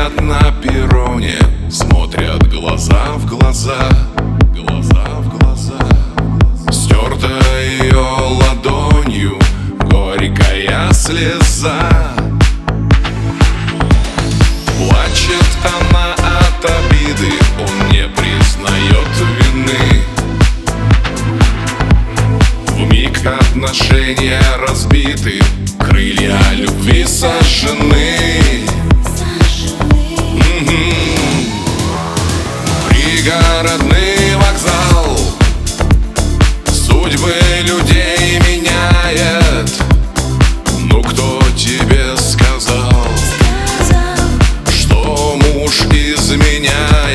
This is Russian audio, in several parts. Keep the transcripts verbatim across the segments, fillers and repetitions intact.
стоят на перроне, смотрят глаза в глаза, глаза в глаза. Стерта ее ладонью горькая слеза. Плачет она от обиды, он не признает вины. Вмиг отношения разбиты, крылья любви сожжены. Пригородный вокзал судьбы людей меняет. Ну кто тебе сказал, что муж изменяет?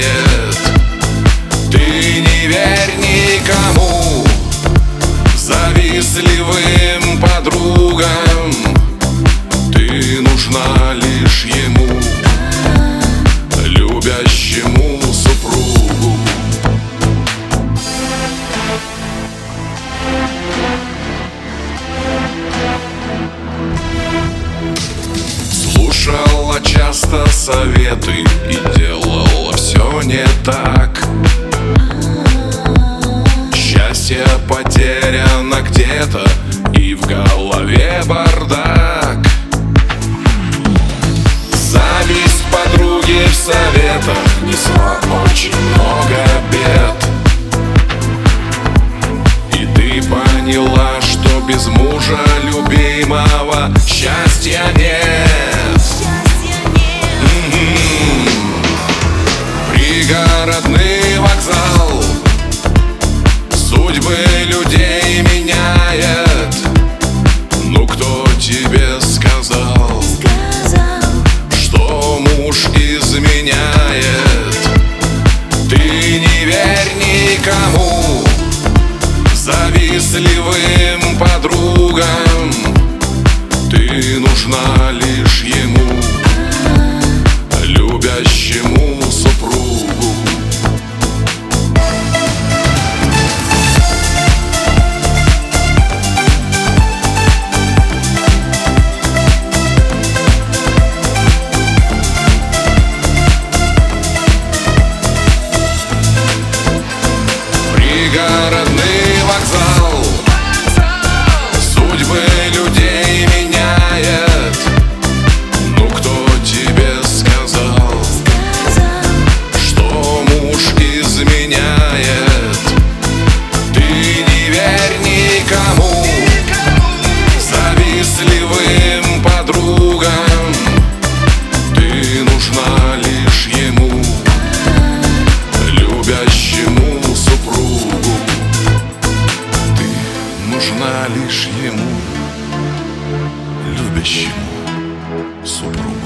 Ты не верь никому, завистливым подругам. Ты нужна лишь ему, любящему супругу. Слушала часто советы и делала все не так. Счастье потеряно где-то, и в голове бардак. Зависть подруги в советах несла очень много бед. И ты поняла, что без мужа любимого счастья нет. М-м-м. Пригородный вокзал судьбы людей меняет. Ну кто тебе сказал, что муж изменяет? Ты не верь никому, завистливым подругам. Ты нужна лишь ему, любящему супругу. Пригородный вокзал судьбы людей меняет. Ну кто тебе сказал, что муж изменяет? Ты не верь никому, завистливым подругам. Ты нужна лишь ему, любящему супругу. Ты нужна лишь ему, любящему супругу.